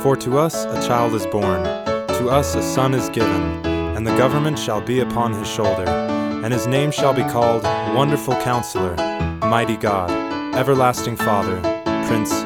For to us a child is born, to us a son is given, and the government shall be upon his shoulder, and his name shall be called Wonderful Counselor, Mighty God, Everlasting Father, Prince